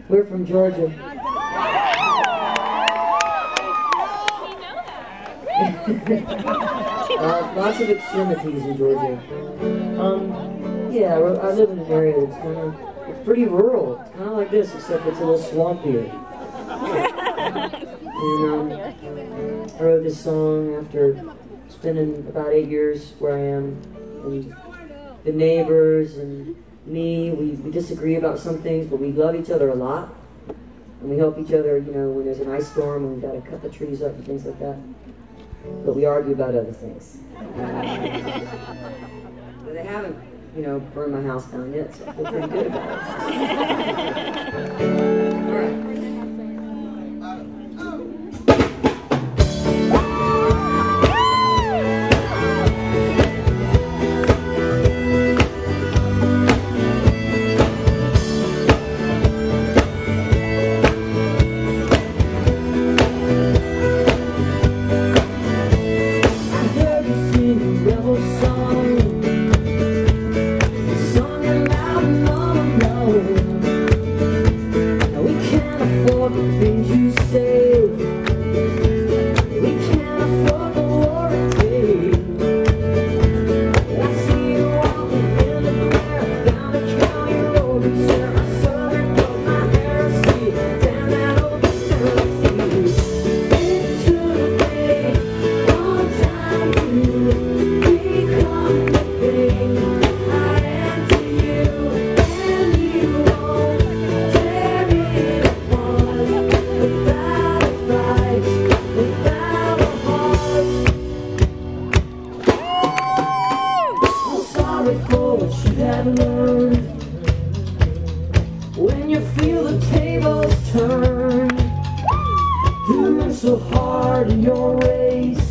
We're from Georgia. Lots of extremities in Georgia. Yeah, I live in an area that's it's pretty rural. It's kind of like this, except it's a little swampier. And I wrote this song after spending about 8 years where I am, and the neighbors and me, we disagree about some things, but we love each other a lot, and we help each other, you know, when there's an ice storm and we've got to cut the trees up and things like that. But we argue about other things. But they haven't, you know, burned my house down yet, so I feel pretty good about it. All right. When you feel the tables turn, doing so hard in your race,